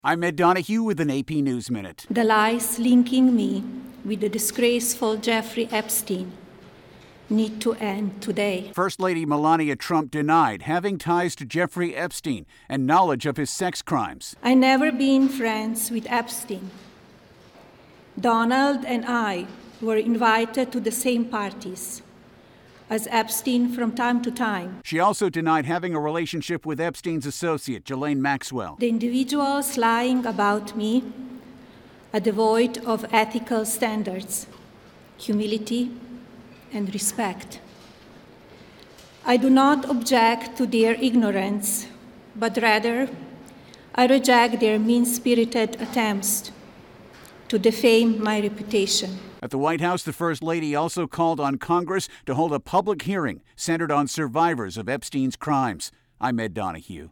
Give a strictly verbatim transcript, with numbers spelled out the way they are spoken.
I'm Ed Donahue with an A P News Minute. The lies linking me with the disgraceful Jeffrey Epstein need to end today. First Lady Melania Trump denied having ties to Jeffrey Epstein and knowledge of his sex crimes. I never been friends with Epstein. Donald and I were invited to the same parties as Epstein from time to time. She also denied having a relationship with Epstein's associate, Ghislaine Maxwell. The individuals lying about me are devoid of ethical standards, humility, and respect. I do not object to their ignorance, but rather I reject their mean-spirited attempts to defame my reputation. At the White House, the First Lady also called on Congress to hold a public hearing centered on survivors of Epstein's crimes. I'm Ed Donahue.